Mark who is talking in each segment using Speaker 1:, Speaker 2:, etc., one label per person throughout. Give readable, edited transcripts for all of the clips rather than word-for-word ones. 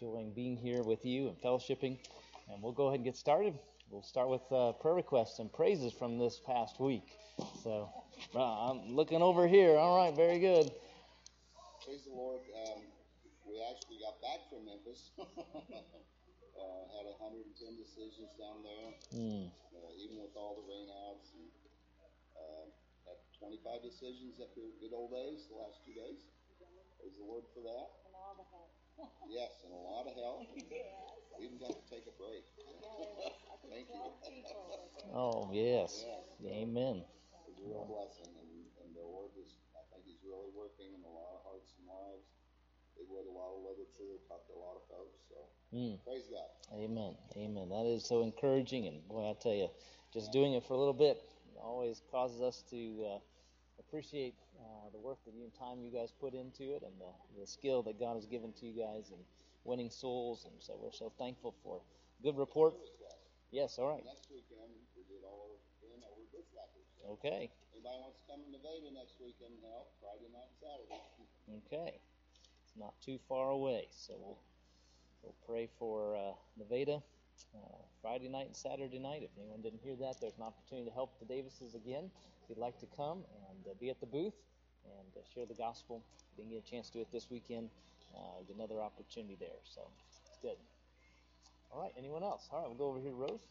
Speaker 1: enjoying being here with you and fellowshipping. And we'll go ahead and get started. We'll start with prayer requests and praises from this past week. So I'm looking over here. All right, very good.
Speaker 2: Praise the Lord. We actually got back from Memphis. Had 110 decisions down there, even with all the rainouts. And, had 25 decisions at the good old days, the last 2 days. Praise the Lord for that.
Speaker 3: And all the help.
Speaker 2: Yes, and a lot of help.
Speaker 3: Yes.
Speaker 2: We even got to take a break.
Speaker 3: Yes.
Speaker 2: Thank you.
Speaker 1: Oh, yes.
Speaker 2: Yes.
Speaker 1: Amen.
Speaker 2: It's a real blessing, and the Lord is, I think He's really working in a lot of hearts and lives. They read a lot of literature, talked to a lot of folks, so praise God.
Speaker 1: Amen. Amen. That is so encouraging, and boy, I tell you, just doing it for a little bit always causes us to appreciate the work that you and time you guys put into it, and the skill that God has given to you guys in winning souls, and so we're so thankful for good report. Yes, all right.
Speaker 2: Next weekend we did all over Bushwhackers. So
Speaker 1: okay.
Speaker 2: Anybody wants to come to Nevada next weekend and help? Friday night and Saturday.
Speaker 1: Okay. It's not too far away, so we'll pray for Nevada Friday night and Saturday night. If anyone didn't hear that, there's an opportunity to help the Davises again. If you'd like to come and be at the booth and share the gospel, didn't get a chance to do it this weekend, get another opportunity there. So it's good. All right, anyone else? All right, we'll go over here to Rose.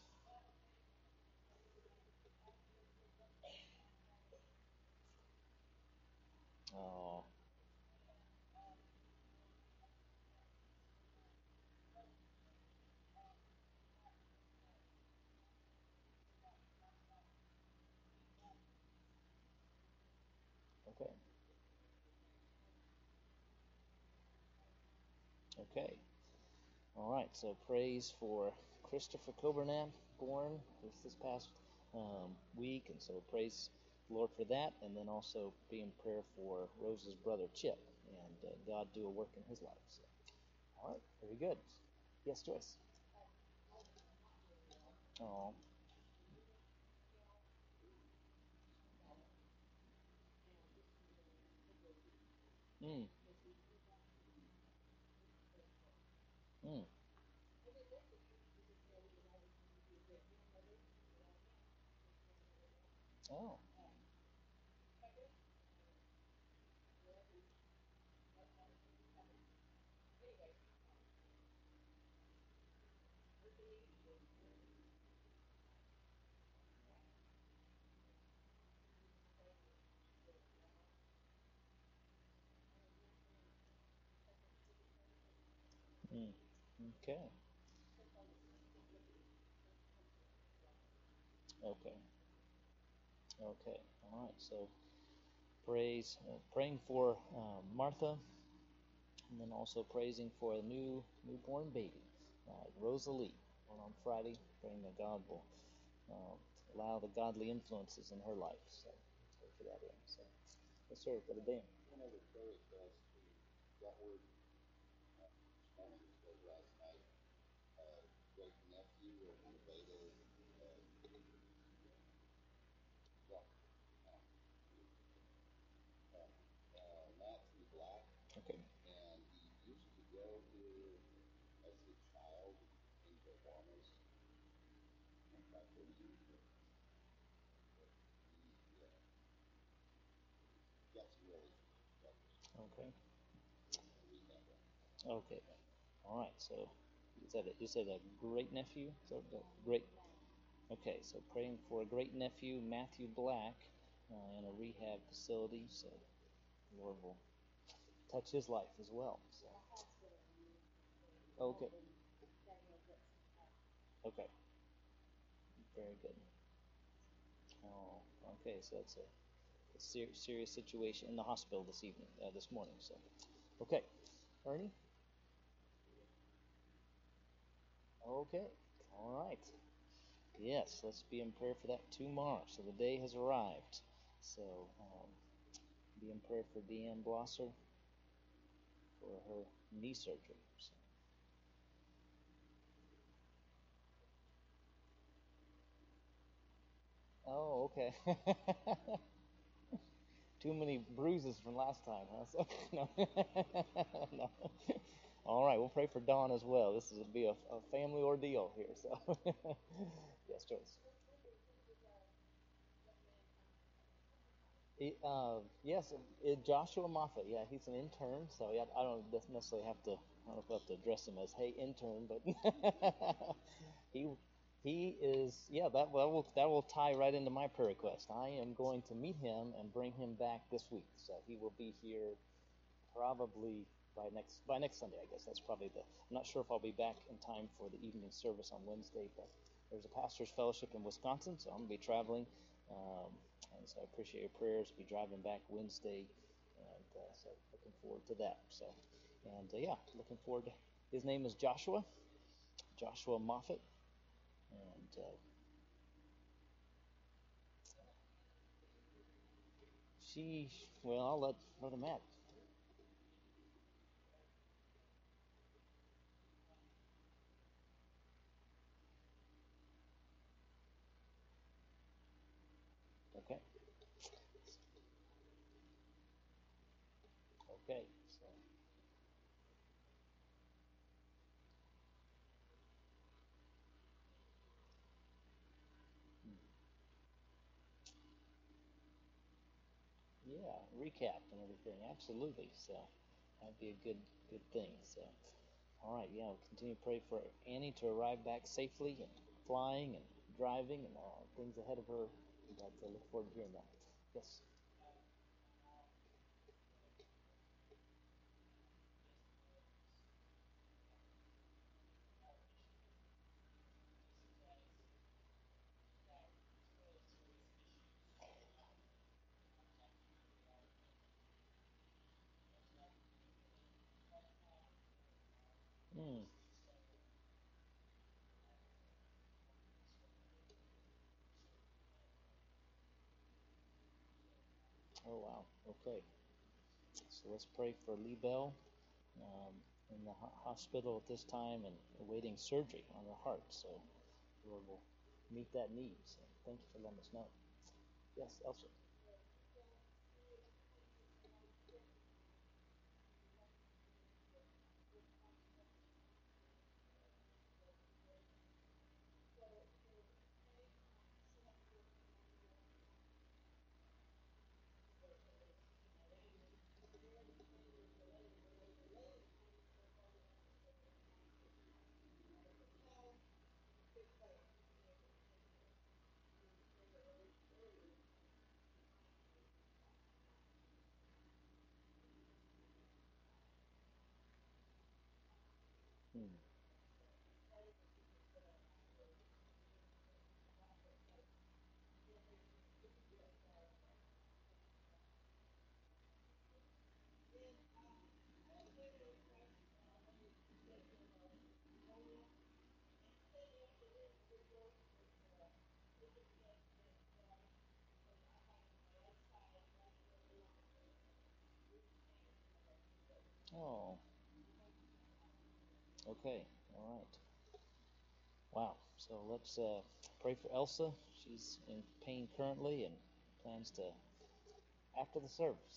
Speaker 1: Oh. Okay. Okay. All right. So praise for Christopher Coburnam, born this past week, and so praise the Lord for that, and then also be in prayer for Rose's brother Chip, and God do a work in his life. So, all right. Very good. Yes, Joyce. Oh. Mm. Mm. Oh. Mm. Okay. Okay. Okay. All right. So praying for Martha, and then also praising for a newborn baby, Rosalie, on Friday, praying that God will allow the godly influences in her life. So pray for that. So yes, sir, Brother Dan.
Speaker 2: One other prayer request. We got word last night. Great nephew of Nevada. Matthew Black.
Speaker 1: Okay.
Speaker 2: And he used to go here as a child in Bahamas. In fact, he got some really
Speaker 1: Okay. Okay. All right. So is that a great nephew? So great. Okay. So praying for a great nephew, Matthew Black, in a rehab facility. So the Lord will touch his life as well. So. Okay. Okay. Very good. Oh, okay. So that's a serious situation in the hospital this morning. So, okay. Ernie? Okay. All right. Yes, let's be in prayer for that tomorrow. So the day has arrived. So be in prayer for Deanne Blosser for her knee surgery. So. Oh, okay. Too many bruises from last time, huh? So, no. No. All right, we'll pray for Dawn as well. This will be a family ordeal here. So, yes, Joyce. Yes, Joshua Moffat. Yeah, he's an intern, so yeah, I don't necessarily have to. I don't know if I have to address him as "Hey, intern," but he he is. Yeah, that will tie right into my prayer request. I am going to meet him and bring him back this week, so he will be here probably by next Sunday. I guess that's probably the. I'm not sure if I'll be back in time for the evening service on Wednesday, but there's a pastors' fellowship in Wisconsin, so I'm gonna be traveling. Um, and so I appreciate your prayers. Be driving back Wednesday, and so looking forward to that. So, and yeah, looking forward to. His name is Joshua Moffat, and she. Well, I'll let him at. Okay, okay. So, yeah, recap and everything. Absolutely. So that'd be a good thing. So, all right, yeah, we'll continue to pray for Annie to arrive back safely and flying and driving and all things ahead of her. But I look forward to hearing that. Yes. Mm. Oh wow. Okay. So let's pray for Lee Bell um, in the hospital at this time and awaiting surgery on her heart. So Lord will meet that need. So thank you for letting us know. Yes, Elsa. Hmm. Oh, okay. All right. Wow. So let's pray for Elsa. She's in pain currently and plans to after the service.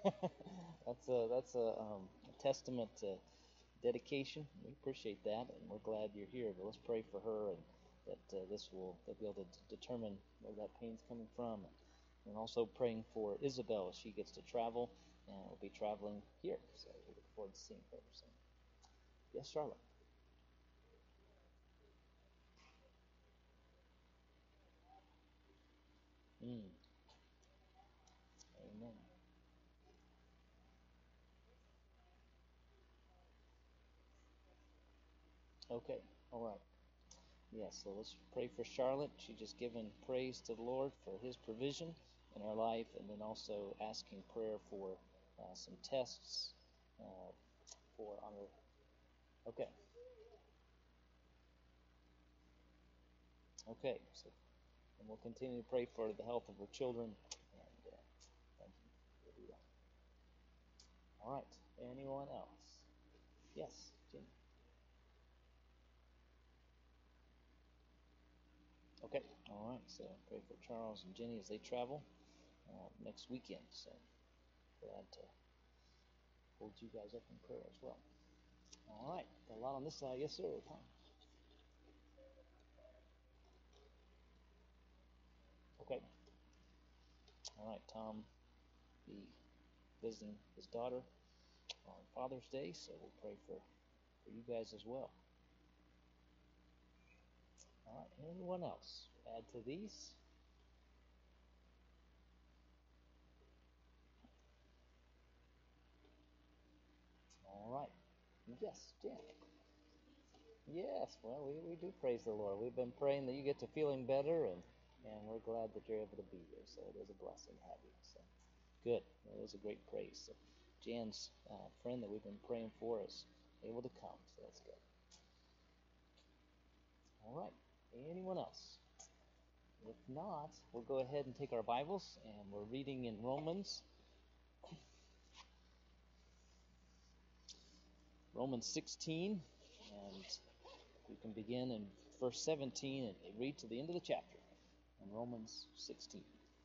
Speaker 1: That's a testament to dedication. We appreciate that, and we're glad you're here. But let's pray for her and that they'll be able to determine where that pain's coming from, and also praying for Isabel as she gets to travel and will be traveling here. So we look forward to seeing her. So yes, Charlotte. Mm, amen. Okay. All right. Yeah, so let's pray for Charlotte. She just given praise to the Lord for His provision in her life, and then also asking prayer for some tests uh, for on her. Okay, okay. So, and we'll continue to pray for the health of her children. And thank you. We'll do that. All right. Anyone else? Yes, Jenny. Okay. All right. So pray for Charles and Jenny as they travel next weekend. So glad to hold you guys up in prayer as well. All right. Got a lot on this side. Yes, sir, Tom. Okay. All right, Tom be visiting his daughter on Father's Day, so we'll pray for you guys as well. All right. Anyone else add to these? All right. Yes, Jan. Yes, well, we do praise the Lord. We've been praying that you get to feeling better, and we're glad that you're able to be here. So it is a blessing to have you. So good. It is a great praise. So Jan's friend that we've been praying for is able to come. So that's good. All right. Anyone else? If not, we'll go ahead and take our Bibles, and we're reading in Romans 16, and we can begin in verse 17 and read to the end of the chapter in Romans 16.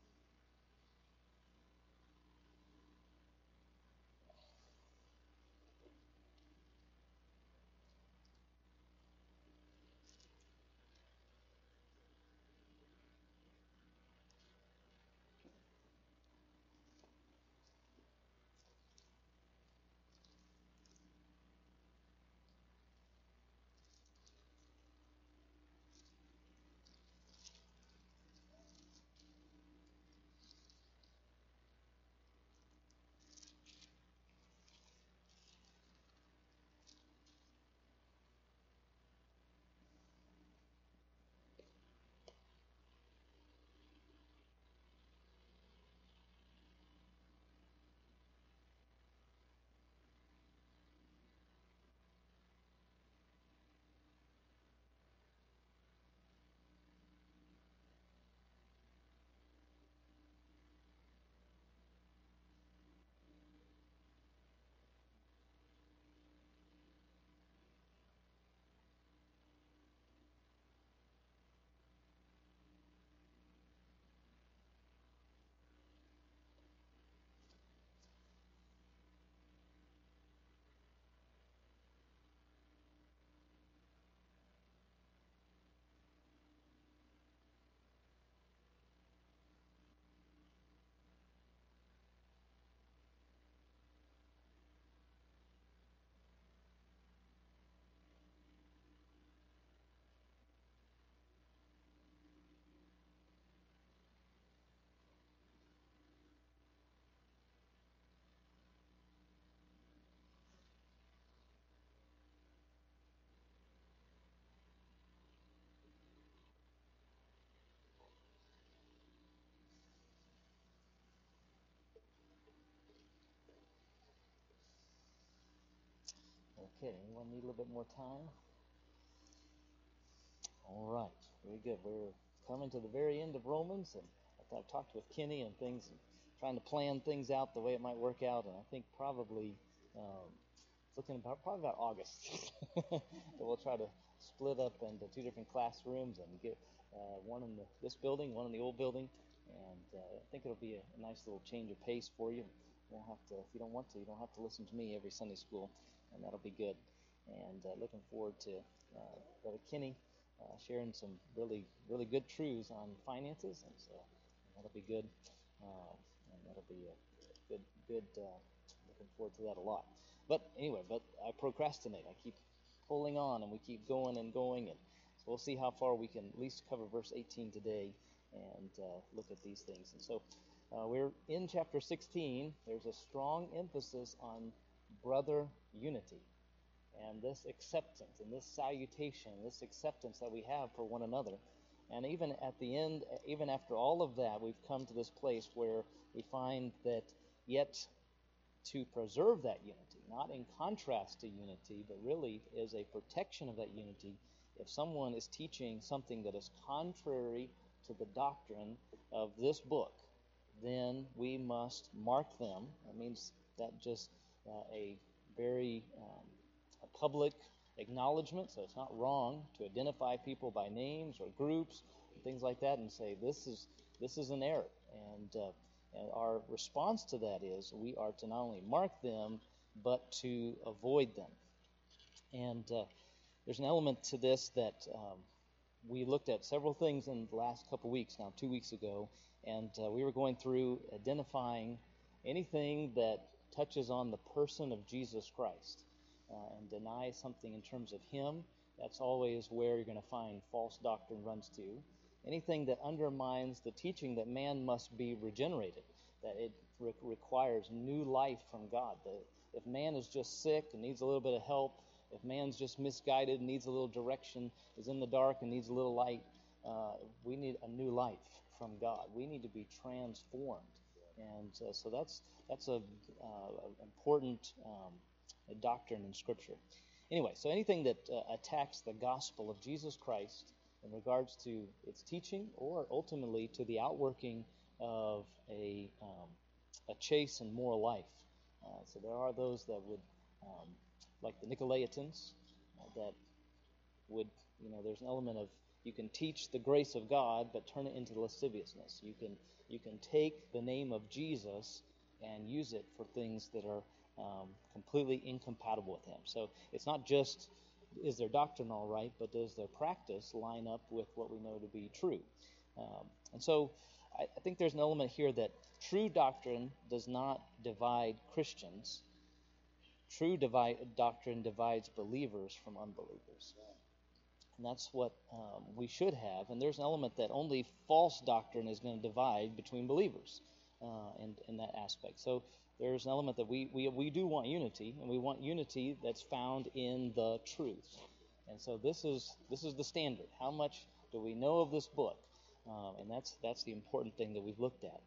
Speaker 1: Okay, anyone need a little bit more time? All right, very good. We're coming to the very end of Romans, and I've talked with Kenny and things, and trying to plan things out the way it might work out, and I think probably looking probably about August that we'll try to split up into two different classrooms and get one in this building, one in the old building, and I think it'll be a nice little change of pace for you. You won't have to, if you don't want to, you don't have to listen to me every Sunday school, and that'll be good. And looking forward to Brother Kenny sharing some really good truths on finances, and so that'll be good, and that'll be a good. Looking forward to that a lot. But anyway, I procrastinate. I keep pulling on, and we keep going and going, and so we'll see how far we can at least cover verse 18 today and look at these things. And so we're in chapter 16. There's a strong emphasis on brother unity and this acceptance and this salutation, this acceptance that we have for one another. And even at the end, even after all of that, we've come to this place where we find that yet to preserve that unity, not in contrast to unity, but really is a protection of that unity. If someone is teaching something that is contrary to the doctrine of this book, then we must mark them. That means that just a very a public acknowledgement, so it's not wrong to identify people by names or groups and things like that and say this is an error. And our response to that is we are to not only mark them, but to avoid them. And there's an element to this that we looked at several things in the last couple weeks now, 2 weeks ago, and we were going through identifying anything that touches on the person of Jesus Christ and denies something in terms of Him. That's always where you're going to find false doctrine runs to. Anything that undermines the teaching that man must be regenerated, that it requires new life from God. If man is just sick and needs a little bit of help, if man's just misguided and needs a little direction, is in the dark and needs a little light, we need a new life from God. We need to be transformed. And so that's a important doctrine in Scripture. Anyway, so anything that attacks the gospel of Jesus Christ in regards to its teaching or ultimately to the outworking of a chaste and moral life. So there are those that would, like the Nicolaitans, that would, there's an element of you can teach the grace of God but turn it into lasciviousness. You can take the name of Jesus and use it for things that are completely incompatible with Him. So it's not just is their doctrine all right, but does their practice line up with what we know to be true? And so I think there's an element here that true doctrine does not divide Christians. True doctrine divides believers from unbelievers. And that's what we should have. And there's an element that only false doctrine is going to divide between believers in that aspect. So there's an element that we do want unity, and we want unity that's found in the truth. And so this is the standard. How much do we know of this book? And that's the important thing that we've looked at.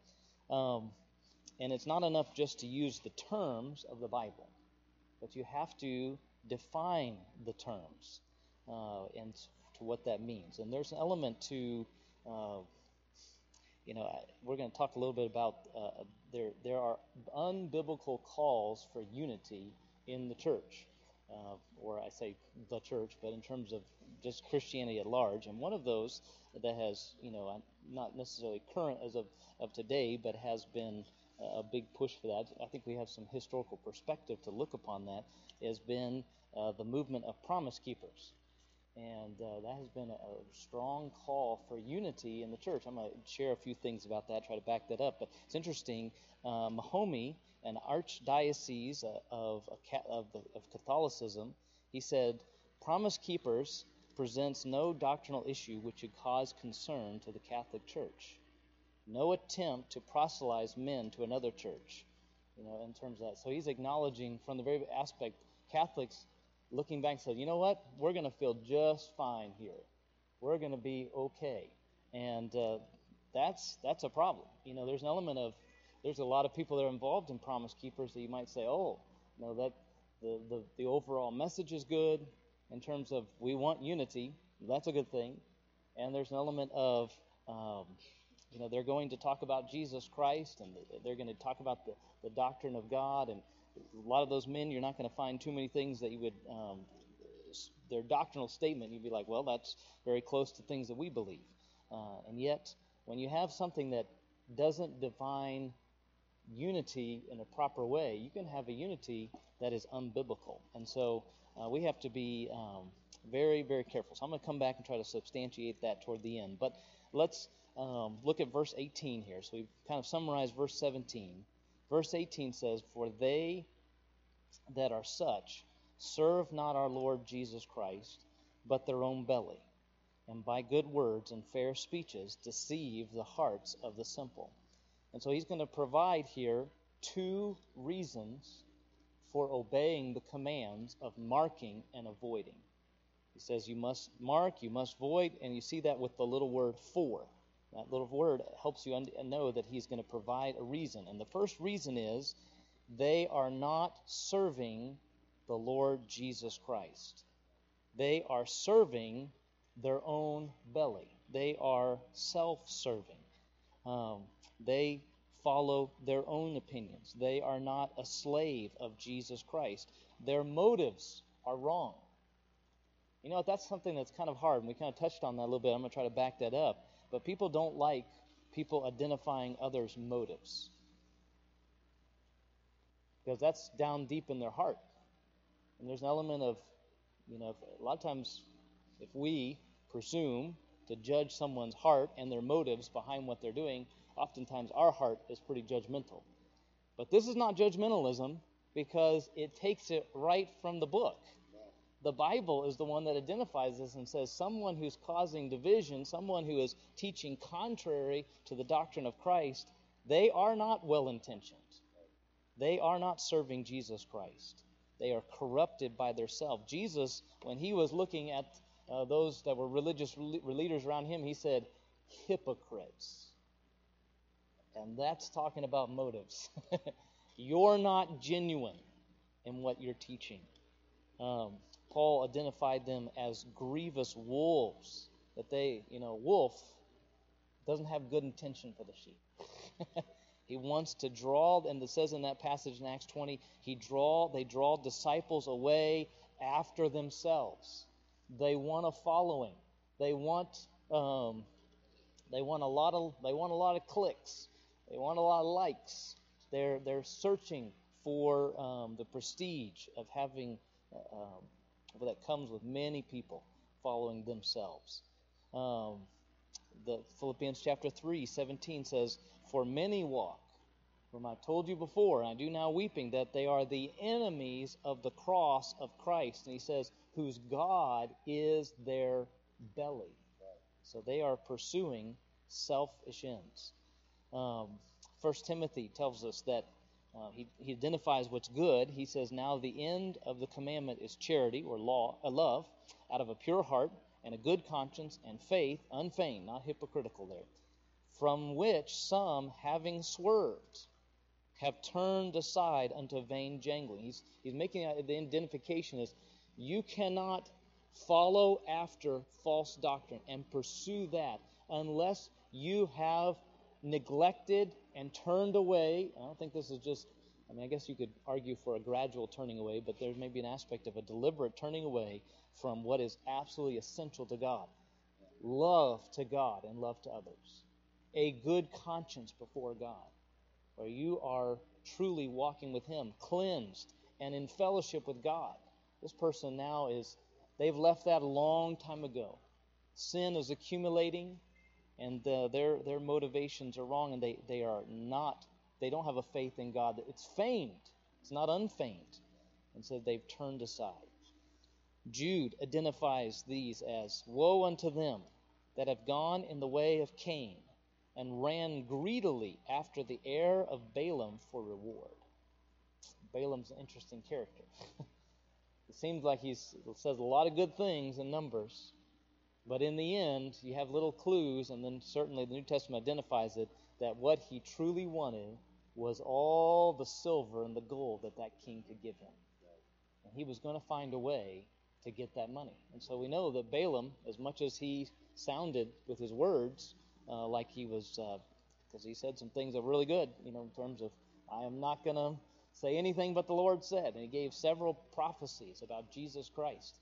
Speaker 1: And it's not enough just to use the terms of the Bible, but you have to define the terms and to what that means. And there's an element to, we're going to talk a little bit about there are unbiblical calls for unity in the church, or I say the church, but in terms of just Christianity at large. And one of those that has, not necessarily current as of today, but has been a big push for that. I think we have some historical perspective to look upon that. Has been the movement of Promise Keepers. And that has been a strong call for unity in the church. I'm going to share a few things about that, try to back that up. But it's interesting. Mahomie, an archdiocese of Catholicism, he said, Promise Keepers presents no doctrinal issue which should cause concern to the Catholic Church. No attempt to proselytize men to another church, in terms of that. So he's acknowledging from the very aspect, Catholics looking back said, you know what? We're going to feel just fine here. We're going to be okay. And that's a problem. There's an element of, there's a lot of people that are involved in Promise Keepers that you might say, that the overall message is good in terms of we want unity. That's a good thing. And there's an element of, they're going to talk about Jesus Christ, and they're going to talk about the doctrine of God, and a lot of those men, you're not going to find too many things that you would, their doctrinal statement, you'd be like, well, that's very close to things that we believe. And yet, when you have something that doesn't define unity in a proper way, you can have a unity that is unbiblical. And so we have to be very, very careful. So I'm going to come back and try to substantiate that toward the end. But let's look at verse 18 here. So we've kind of summarized verse 17. Verse 18 says, For they that are such serve not our Lord Jesus Christ, but their own belly, and by good words and fair speeches deceive the hearts of the simple. And so he's going to provide here two reasons for obeying the commands of marking and avoiding. He says you must mark, you must void, and you see that with the little word for. That little word helps you know that he's going to provide a reason. And the first reason is they are not serving the Lord Jesus Christ. They are serving their own belly. They are self-serving. They follow their own opinions. They are not a slave of Jesus Christ. Their motives are wrong. That's something that's kind of hard, and we kind of touched on that a little bit. I'm going to try to back that up. But people don't like people identifying others' motives, because that's down deep in their heart. And there's an element of A lot of times, if we presume to judge someone's heart and their motives behind what they're doing, oftentimes our heart is pretty judgmental. But this is not judgmentalism because it takes it right from the book. The Bible is the one that identifies this and says someone who's causing division, someone who is teaching contrary to the doctrine of Christ, they are not well-intentioned. They are not serving Jesus Christ. They are corrupted by themselves. Jesus, when he was looking at those that were religious leaders around him, he said, hypocrites. And that's talking about motives. You're not genuine in what you're teaching. Paul identified them as grievous wolves. That wolf doesn't have good intention for the sheep. He wants to draw, and it says in that passage in Acts 20, they draw disciples away after themselves. They want a following. They want a lot of clicks. They want a lot of likes. They're searching for the prestige of having that comes with many people following themselves. The Philippians chapter 3:17 says, "For many walk, whom I told you before, and I do now weeping, that they are the enemies of the cross of Christ." And he says, "Whose God is their belly." So they are pursuing selfish ends. 1 Timothy tells us that he identifies what's good. He says, "Now the end of the commandment is charity," or love, out of a pure heart and a good conscience and faith, unfeigned, not hypocritical there, from which some, having swerved, have turned aside unto vain jangling. He's making the identification is you cannot follow after false doctrine and pursue that unless you have neglected and turned away. I don't think this is just, I guess you could argue for a gradual turning away, but there may be an aspect of a deliberate turning away from what is absolutely essential to God. Love to God and love to others. A good conscience before God, where you are truly walking with Him, cleansed and in fellowship with God. This person now they've left that a long time ago. Sin is accumulating, and their motivations are wrong, and they don't have a faith in God. It's feigned. It's not unfeigned. And so they've turned aside. Jude identifies these as, "Woe unto them that have gone in the way of Cain, and ran greedily after the heir of Balaam for reward." Balaam's an interesting character. It seems like he says a lot of good things in Numbers, but in the end, you have little clues, and then certainly the New Testament identifies it, that what he truly wanted was all the silver and the gold that king could give him. And he was going to find a way to get that money. And so we know that Balaam, as much as he sounded with his words, like he was, because he said some things that were really good, in terms of, I am not going to say anything but the Lord said. And he gave several prophecies about Jesus Christ.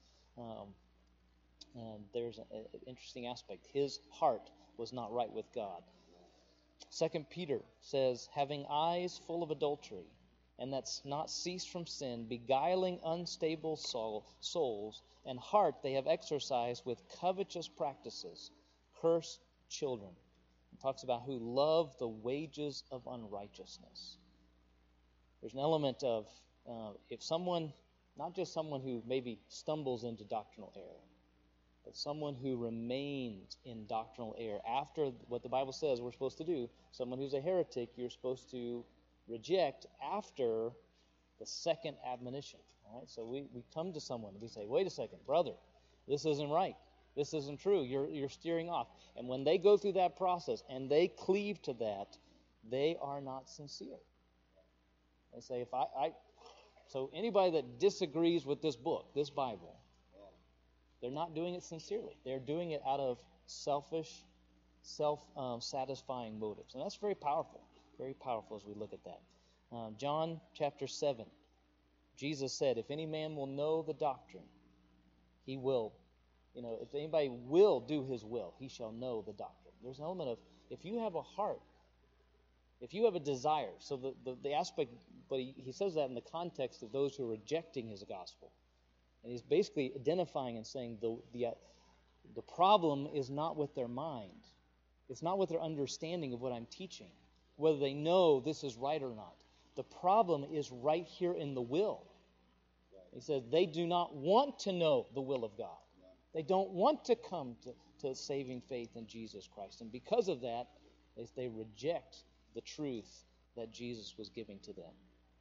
Speaker 1: And there's an interesting aspect. His heart was not right with God. 2 Peter says, "Having eyes full of adultery, and that's not ceased from sin, beguiling unstable souls, and heart they have exercised with covetous practices, cursed children." It talks about who love the wages of unrighteousness. There's an element of, if someone, not just someone who maybe stumbles into doctrinal error, but someone who remains in doctrinal error after what the Bible says we're supposed to do. Someone who's a heretic, you're supposed to reject after the second admonition. All right? So we come to someone and we say, "Wait a second, brother, this isn't right. This isn't true. You're steering off." And when they go through that process and they cleave to that, they are not sincere. They say, so anybody that disagrees with this book, this Bible, they're not doing it sincerely. They're doing it out of selfish, self-satisfying motives. And that's very powerful as we look at that. John chapter 7, Jesus said, "If any man will know the doctrine, he will, if anybody will do his will, he shall know the doctrine." There's an element of, if you have a heart, if you have a desire, so the aspect, but he says that in the context of those who are rejecting his gospel. And he's basically identifying and saying the problem is not with their mind. It's not with their understanding of what I'm teaching, whether they know this is right or not. The problem is right here in the will. He says they do not want to know the will of God. They don't want to come to saving faith in Jesus Christ. And because of that, they reject the truth that Jesus was giving to them.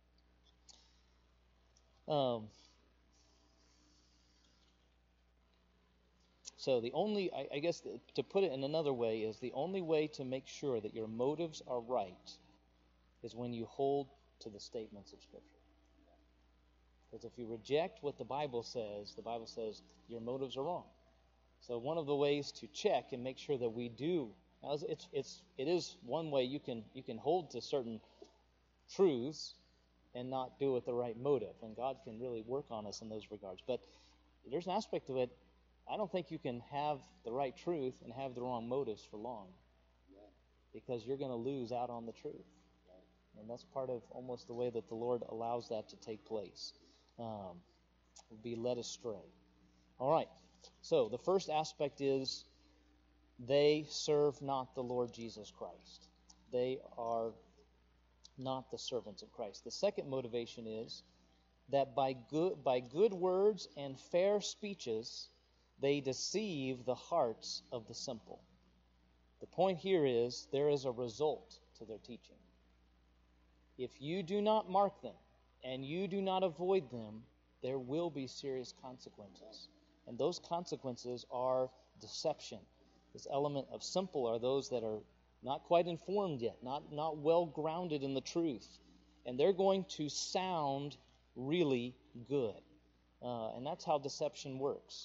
Speaker 1: So the only, I guess, to put it in another way, is the only way to make sure that your motives are right is when you hold to the statements of Scripture. Because if you reject what the Bible says your motives are wrong. So one of the ways to check and make sure that we do, now it is one way you can hold to certain truths and not do it with the right motive, and God can really work on us in those regards. But there's an aspect of it. I don't think you can have the right truth and have the wrong motives for long, because you're going to lose out on the truth. And that's part of almost the way that the Lord allows that to take place. Be led astray. All right. So the first aspect is they serve not the Lord Jesus Christ. They are not the servants of Christ. The second motivation is that by good words and fair speeches, they deceive the hearts of the simple. The point here is there is a result to their teaching. If you do not mark them and you do not avoid them, there will be serious consequences. And those consequences are deception. This element of simple are those that are not quite informed yet, not well grounded in the truth. And they're going to sound really good. And that's how deception works.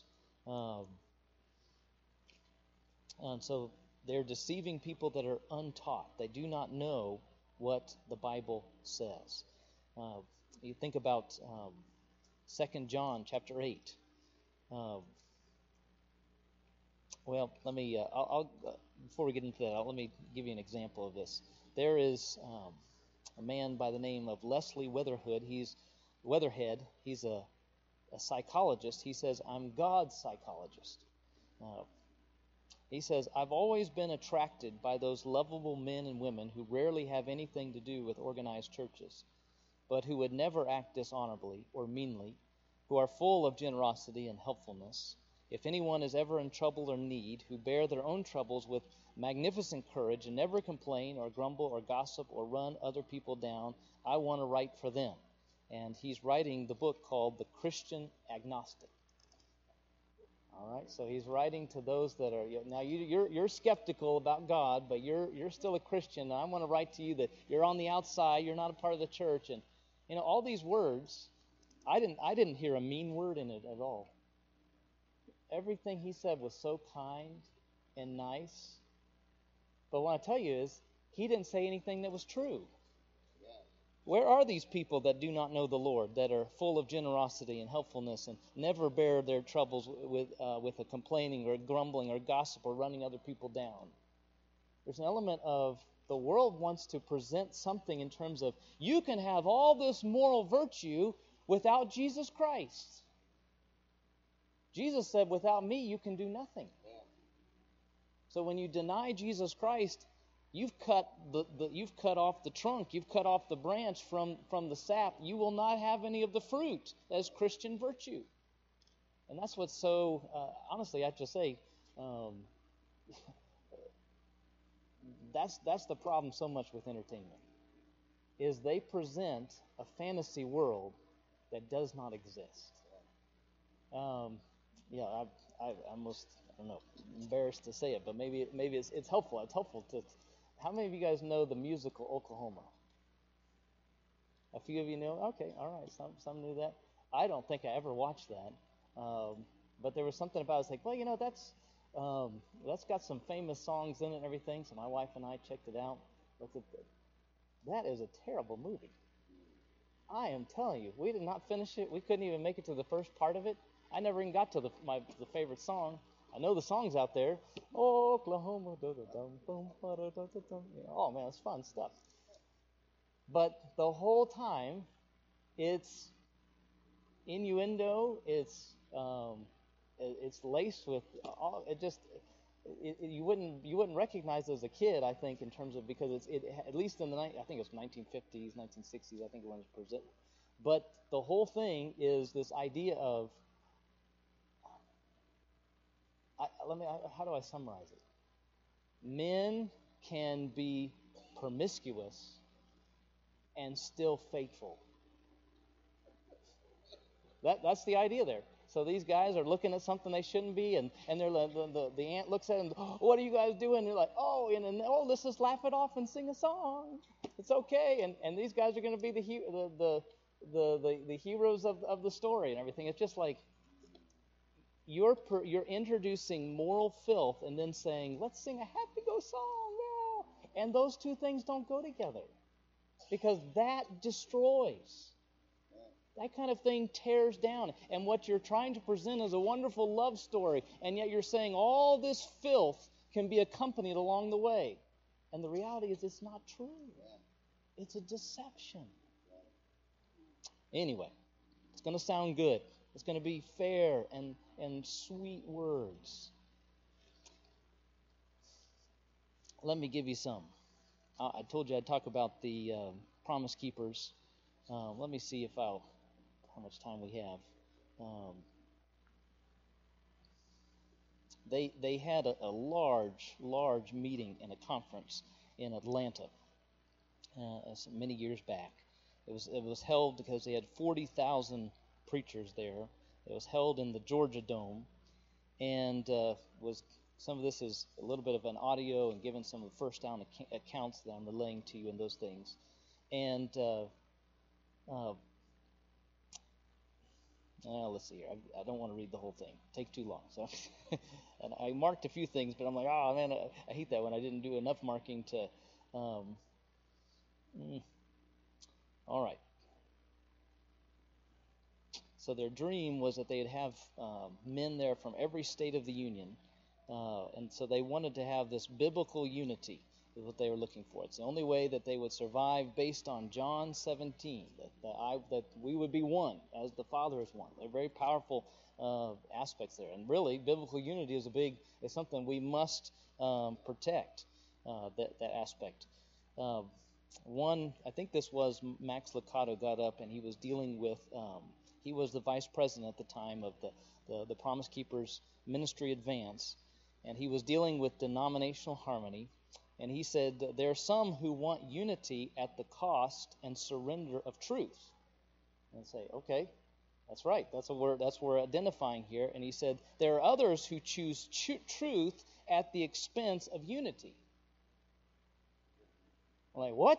Speaker 1: And so they're deceiving people that are untaught. They do not know what the Bible says. You think about 2 John chapter 8. Well, let me, before we get into that, let me give you an example of this. There is a man by the name of Leslie Weatherhead. He's a psychologist. He says, I'm God's psychologist. He says, I've always been attracted by those lovable men and women who rarely have anything to do with organized churches, but who would never act dishonorably or meanly, who are full of generosity and helpfulness. If anyone is ever in trouble or need, who bear their own troubles with magnificent courage and never complain or grumble or gossip or run other people down, I want to write for them. And he's writing the book called The Christian Agnostic. All right, so he's writing to those that are, now you're skeptical about God, but you're still a Christian. And I want to write to you that you're on the outside, you're not a part of the church, and all these words, I didn't hear a mean word in it at all. Everything he said was so kind and nice. But what I tell you is, he didn't say anything that was true. Where are these people that do not know the Lord, that are full of generosity and helpfulness and never bear their troubles with a complaining or grumbling or gossip or running other people down? There's an element of the world wants to present something in terms of you can have all this moral virtue without Jesus Christ. Jesus said, without me, you can do nothing. So when you deny Jesus Christ, you've cut off the trunk, you've cut off the branch from the sap. You will not have any of the fruit as Christian virtue. And that's what's so, honestly, I have to say, that's the problem so much with entertainment, is they present a fantasy world that does not exist. I almost, I don't know, embarrassed to say it, but maybe it's helpful. It's helpful to. How many of you guys know the musical Oklahoma? A few of you know. Okay, all right. Some knew that. I don't think I ever watched that, but there was something about it. It's like, well, that's got some famous songs in it and everything. So my wife and I checked it out. That is a terrible movie. I am telling you, we did not finish it. We couldn't even make it to the first part of it. I never even got to the favorite song. I know the songs out there. Oklahoma, oh man, it's fun stuff. But the whole time, it's innuendo. It's laced with all. You wouldn't recognize it as a kid, I think, in terms of, because at least in I think it was 1950s, 1960s, I think it was presented. But the whole thing is this idea of, how do I summarize it? Men can be promiscuous and still faithful. That's the idea there. So these guys are looking at something they shouldn't be, and they're the aunt looks at them, oh, what are you guys doing? And they're like, let's just laugh it off and sing a song. It's okay. And these guys are going to be the heroes of the story and everything. It's just like you're introducing moral filth and then saying, let's sing a happy go song now. And those two things don't go together, because that destroys. That kind of thing tears down. And what you're trying to present is a wonderful love story, and yet you're saying all this filth can be accompanied along the way. And the reality is it's not true. It's a deception. Anyway, it's going to sound good. It's going to be fair and sweet words. Let me give you some. I told you I'd talk about the Promise Keepers. Let me see how much time we have. They had a large meeting and a conference in Atlanta many years back. It was held because they had 40,000 preachers there. It was held in the Georgia Dome, and some of this is a little bit of an audio and given some of the first down accounts that I'm relaying to you in those things. And let's see here. I don't want to read the whole thing. It'd take too long. So, and I marked a few things, but I'm like, oh man, I hate that when I didn't do enough marking to. All right. So their dream was that they'd have men there from every state of the union, and so they wanted to have this biblical unity. Is what they were looking for. It's the only way that they would survive, based on John 17, that we would be one as the Father is one. They're very powerful aspects there, and really, biblical unity is something we must protect. That aspect. I think this was Max Lucado got up, and he was dealing with. He was the vice president at the time of the Promise Keepers Ministry Advance, and he was dealing with denominational harmony. And he said, there are some who want unity at the cost and surrender of truth. And I say, okay, that's right. That's what we're identifying here. And he said, there are others who choose truth at the expense of unity. I'm like, what?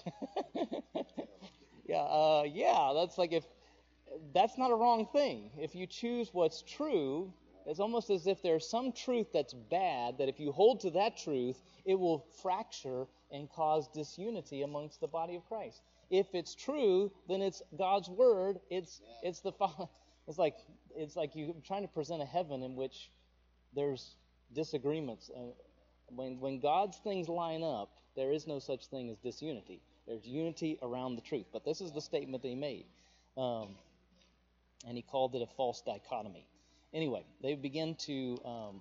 Speaker 1: Yeah. That's not a wrong thing. If you choose what's true, it's almost as if there's some truth that's bad, that if you hold to that truth, it will fracture and cause disunity amongst the body of Christ. If it's true, then it's God's word. It's like you trying to present a heaven in which there's disagreements. When God's things line up, there is no such thing as disunity. There's unity around the truth. But this is the statement that he made, and he called it a false dichotomy. Anyway, they begin to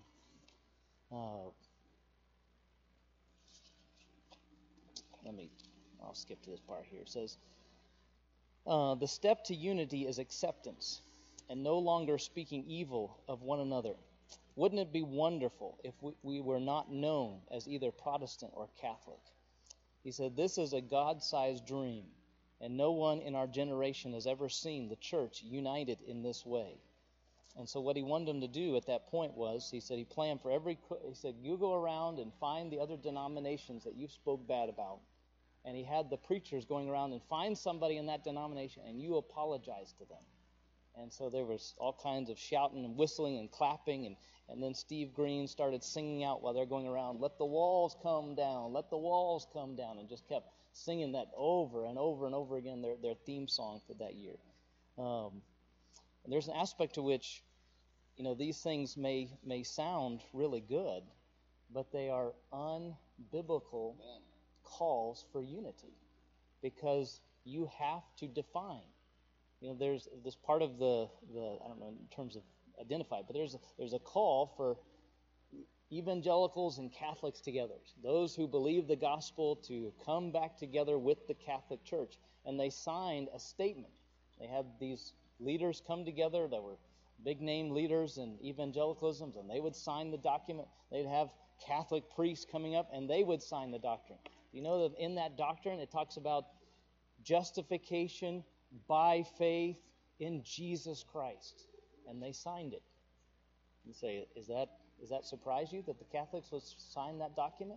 Speaker 1: I'll skip to this part here. It says, the step to unity is acceptance and no longer speaking evil of one another. Wouldn't it be wonderful if we were not known as either Protestant or Catholic? He said, this is a God-sized dream, and no one in our generation has ever seen the church united in this way. And so what he wanted them to do at that point was, he said he planned for he said, you go around and find the other denominations that you've spoke bad about. And he had the preachers going around and find somebody in that denomination, and you apologize to them. And so there was all kinds of shouting and whistling and clapping, and then Steve Green started singing out while they're going around, let the walls come down, let the walls come down, and just kept singing that over and over and over again, their theme song for that year. And there's an aspect to which, these things may sound really good, but they are unbiblical calls for unity, because you have to define. there's this part of the I don't know in terms of identified, but there's a call for evangelicals and Catholics together, those who believe the gospel, to come back together with the Catholic Church. And they signed a statement. They had these leaders come together that were big name leaders in evangelicalism, and they would sign the document. They'd have Catholic priests coming up, and they would sign the doctrine. You know that in that doctrine it talks about justification by faith in Jesus Christ, and they signed it. You say, does that surprise you that the Catholics would sign that document?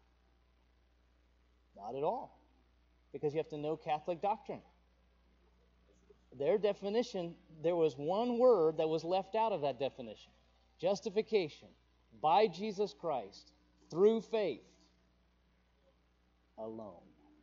Speaker 1: Not at all, because you have to know Catholic doctrine. Their definition, there was one word that was left out of that definition: justification by Jesus Christ through faith alone.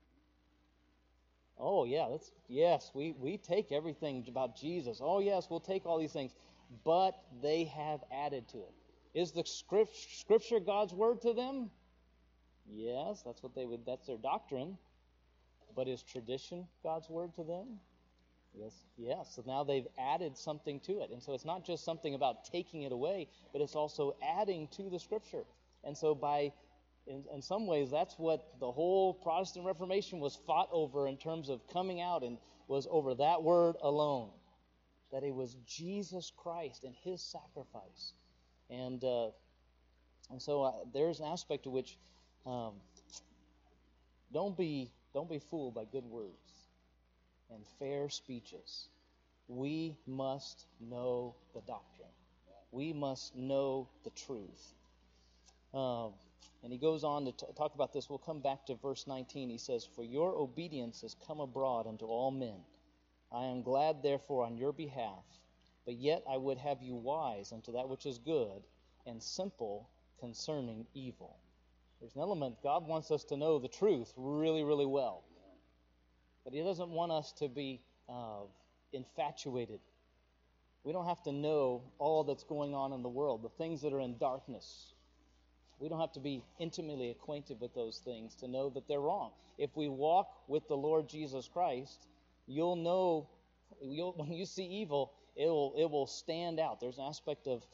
Speaker 1: Oh yeah, we take everything about Jesus. Oh yes, we'll take all these things, but they have added to it. Is the Scripture God's word to them? Yes, that's their doctrine. But is tradition God's word to them? Yes. So now they've added something to it. And so it's not just something about taking it away, but it's also adding to the Scripture. And so in some ways, that's what the whole Protestant Reformation was fought over in terms of coming out, and was over that word alone. That it was Jesus Christ and His sacrifice. And so there's an aspect to which don't be fooled by good words and fair speeches. We must know the doctrine. We must know the truth. And he goes on to talk about this. We'll come back to verse 19. He says, "For your obedience has come abroad unto all men. I am glad therefore on your behalf, but yet I would have you wise unto that which is good, and simple concerning evil." There's an element, God wants us to know the truth really, really well. But He doesn't want us to be infatuated. We don't have to know all that's going on in the world, the things that are in darkness. We don't have to be intimately acquainted with those things to know that they're wrong. If we walk with the Lord Jesus Christ, you'll know, when you see evil, it will stand out. There's an aspect of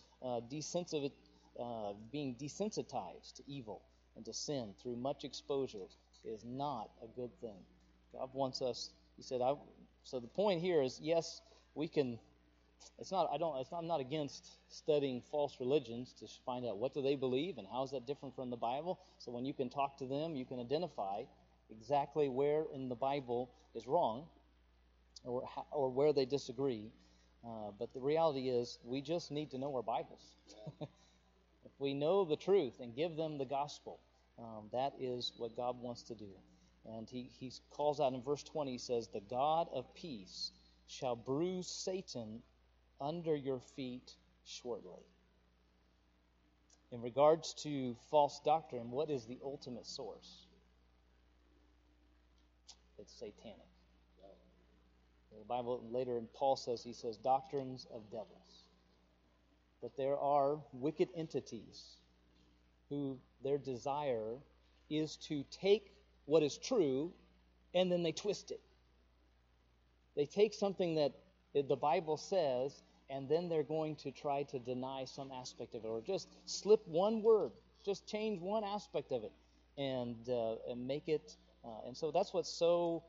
Speaker 1: being desensitized to evil and to sin through much exposure is not a good thing. God wants us. He said, so the point here is, yes, we can. I'm not against studying false religions to find out what do they believe and how is that different from the Bible. So when you can talk to them, you can identify exactly where in the Bible is wrong, or where they disagree. But the reality is, we just need to know our Bibles. If we know the truth and give them the gospel, that is what God wants to do. And he calls out in verse 20, he says, "The God of peace shall bruise Satan under your feet shortly." In regards to false doctrine, what is the ultimate source? It's satanic. The Bible later, and Paul says, he says, doctrines of devils. But there are wicked entities who their desire is to take what is true and then they twist it. They take something that the Bible says, and then they're going to try to deny some aspect of it, or just slip one word, just change one aspect of it, and make it. And so that's what's so.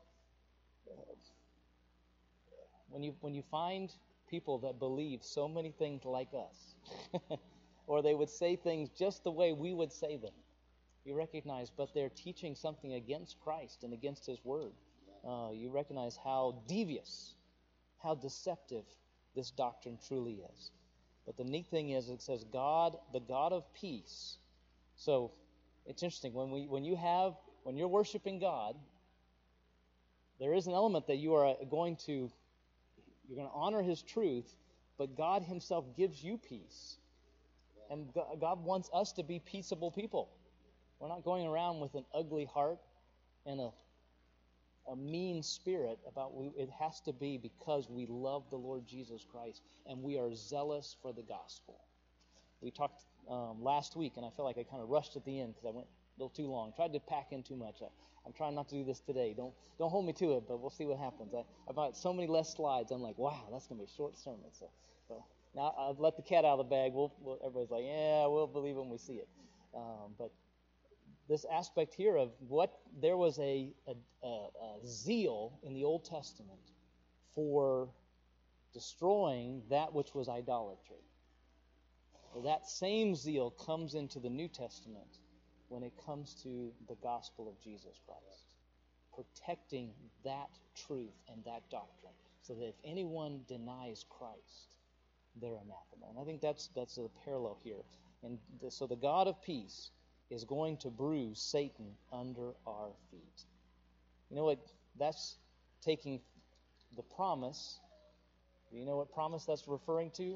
Speaker 1: When you find people that believe so many things like us, or they would say things just the way we would say them, you recognize, but they're teaching something against Christ and against His Word. You recognize how devious, how deceptive this doctrine truly is. But the neat thing is, it says God, the God of peace. So it's interesting when you're worshiping God, there is an element that you're going to honor His truth, but God Himself gives you peace. And God wants us to be peaceable people. We're not going around with an ugly heart and a mean spirit about it has to be because we love the Lord Jesus Christ and we are zealous for the gospel. We talked last week, and I feel like I kind of rushed at the end because I went little too long. Tried to pack in too much. I'm trying not to do this today. Don't hold me to it, but we'll see what happens. I've got so many less slides. I'm like, wow, that's going to be a short sermon. So now I've let the cat out of the bag. Everybody's like, yeah, we'll believe when we see it. But this aspect here of what there was a zeal in the Old Testament for destroying that which was idolatry. Well, that same zeal comes into the New Testament when it comes to the gospel of Jesus Christ, protecting that truth and that doctrine, so that if anyone denies Christ, they're anathema. And I think that's a parallel here. And so the God of peace is going to bruise Satan under our feet. You know what? That's taking the promise. Do you know what promise that's referring to?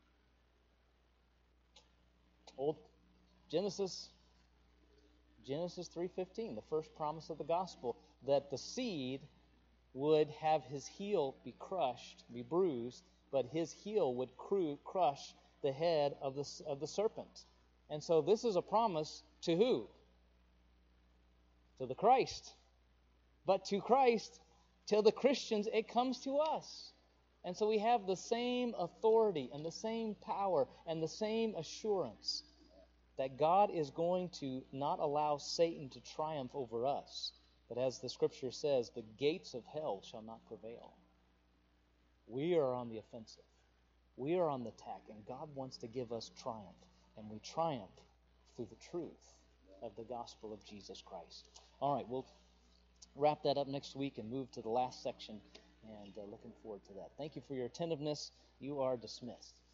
Speaker 1: Old Genesis 3:15, the first promise of the gospel, that the seed would have his heel be crushed, be bruised, but his heel would crush the head of the serpent. And so this is a promise to who? To the Christ. But to Christ, to the Christians, it comes to us. And so we have the same authority and the same power and the same assurance that God is going to not allow Satan to triumph over us. But as the Scripture says, the gates of hell shall not prevail. We are on the offensive. We are on the attack, and God wants to give us triumph. And we triumph through the truth of the gospel of Jesus Christ. All right, we'll wrap that up next week and move to the last section, and looking forward to that. Thank you for your attentiveness. You are dismissed.